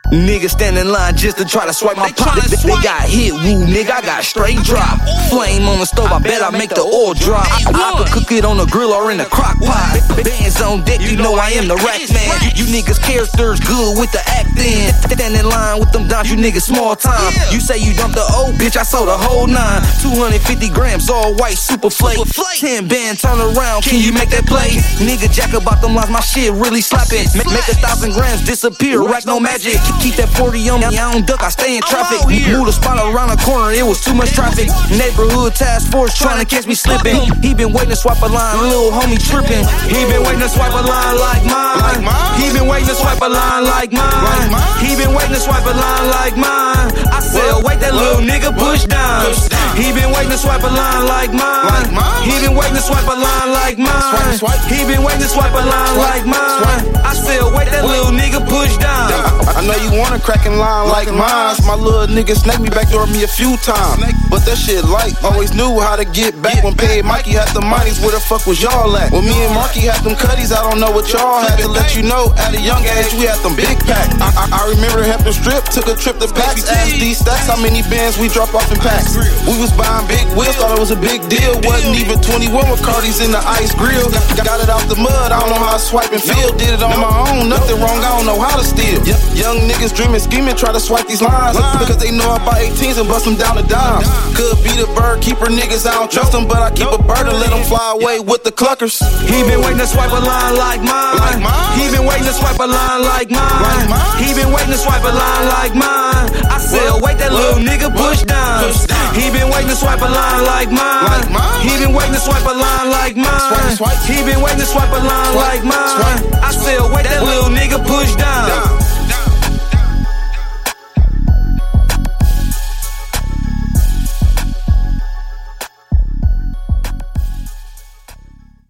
Niggas stand in line just to try to swipe my pocket. They got hit, woo, nigga, I got straight drop. Flame on the stove, I bet I make the oil drop. I could cook it on the grill or in the crock pot. Bands on deck, you know I am the rack man. You niggas characters good with the acting. Stand in line with them dimes, you niggas small time. You say you dumped the old bitch, I sold the whole 9. 250 grams, all white, super flake. 10 band, turn around, can you make that play? Nigga jack about them lines, my shit really slapping. Make 1,000 grams disappear, rack no magic. Keep that 40 on me, I don't duck, I stay in traffic. Move the spot around the corner, it was too much traffic. Neighborhood task force trying to catch me slipping. He been waiting to swipe a line, little homie tripping. He been waiting to swipe a line like mine. He been waiting to swipe a line like mine. He been waiting to swipe a line like mine. I said, wait, that little nigga push down. He been waiting to swipe a line like mine. He been waiting to swipe a line like mine. He been waiting to swipe a line like mine. I said, wait, that little nigga push down. I know you want a cracking line like mine. My little nigga snake me, backdoor me a few times. But that shit light, always knew how to get back. When Paid Mikey had the monies, where the fuck was y'all at? When me and Marky had them cutties, I don't know what y'all had. To let you know, at a young age, we had them big packs. I remember Hampton Strip, took a trip to Packs. Asked these stacks how many bands we drop off in packs. We was buying big wheels, thought it was a big deal. Wasn't even 21 with Cardi's in the ice grill. Got it out the mud, I don't know how to swipe and feel. Did it on my own, nothing wrong, I don't know how to steal. Young niggas dreaming, scheming, try to swipe these lines. Because they know I buy 18s and bust them down to dimes. Could be the bird keeper niggas, I don't trust them. But I keep a bird and let them fly away with the cluckers. He been waiting to swipe a line like mine. He been waiting to swipe a line like mine. He been waiting to swipe a line like mine. I said, wait, that little nigga push down. He been waiting to swipe a line like mine. He been waiting to swipe a line like mine. He been waiting to swipe a line like mine.